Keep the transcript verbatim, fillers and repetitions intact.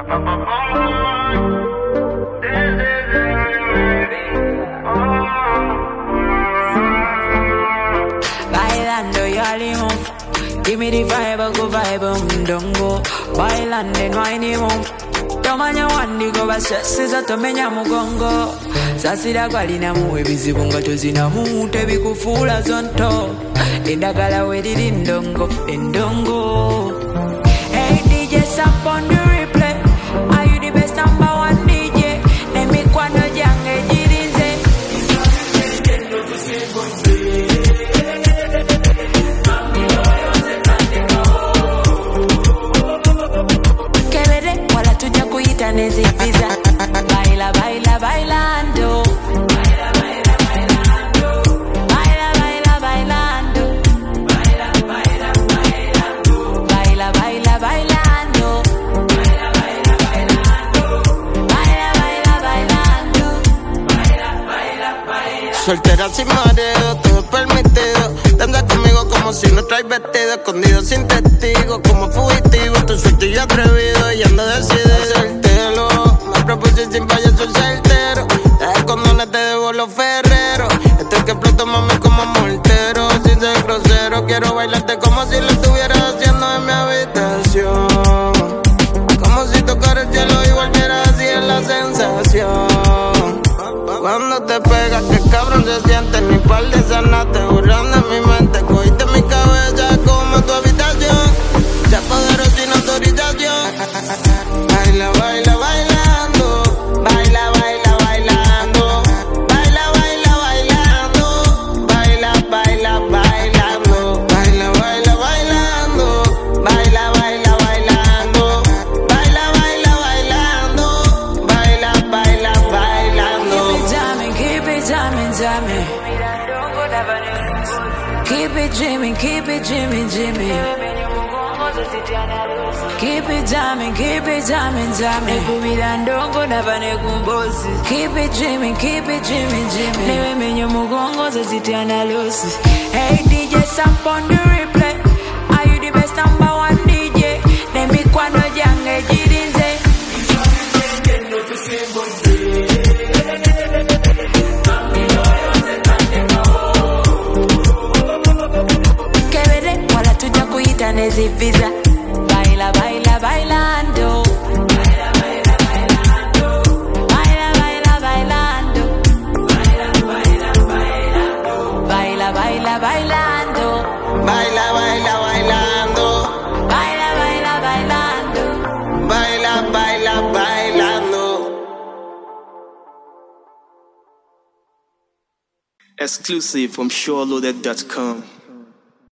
Bailando ya limón, give me the vibe, go vibe, don't go. Bailando no hay ni mon. Tomanya wandi go basesa tomenya mugongo. Sasira kwalina mu ebizibu nga tozina mu tebikufuula zonto. Endagala weriri ndongo, endongo. Hey D J, stop on the replay. Are you the best number one D J? Let me kwano jange jirinze. Kebere wala tuja kuita nezi visa. Baila baila bailando. Baila baila bailando. Baila baila bailando. Baila baila bailando. Baila baila bailando. Baila baila bailando. Baila baila bailando. Baila baila bailando. Soltera sin mareo, todo permitido. Te andas conmigo como si no traes vestido. Escondido sin testigo, como fugitivo. Tú suelto y atrevido y ando decidido. Hacértelo, me propuse sin payaso el certero. Deja condones, te debo los ferreros. Este es que explota mami como mortero. Sin ser grosero, quiero bailarte como si lo estuvieras haciendo en mi habitación. Como si tocara el cielo y volviera así en la sensación. Cuando te pegas, que cabrón se siente. Ni par de sanaste, burlando en mi mente. Cogiste mi cabeza como tu habitación. Se apoderó sin autorización. Baila, baila, bailando. Baila, baila, bailando. Baila, baila, bailando. Baila, baila, bailando. Baila, baila, bailando. Baila, baila, bailando. Baila, baila, bailando. Baila, baila, bailando. Keep it jamming, jamming. Keep it dreaming, keep it dreaming, dreaming. Keep it jamming, keep it jamming, jamming. Ekubira ndongo naba nekumbosi. Keep it dreaming, keep it dreaming, dreaming. Newe menyo mugongo zozitiana losi. Hey D J, stop on the replay. Are you the best number one D J? Nemi kwano jange jirinze. Kebere wala tuja kuita nezi visa. Baila, baila, bailando. Baila, baila, bailando. Baila, baila, bailando. Baila, baila, bailando. Baila, baila, bailando. Baila, baila, bailando. Baila, baila, bailando. Baila, baila, bailando. Exclusive from SureLoaded dot com.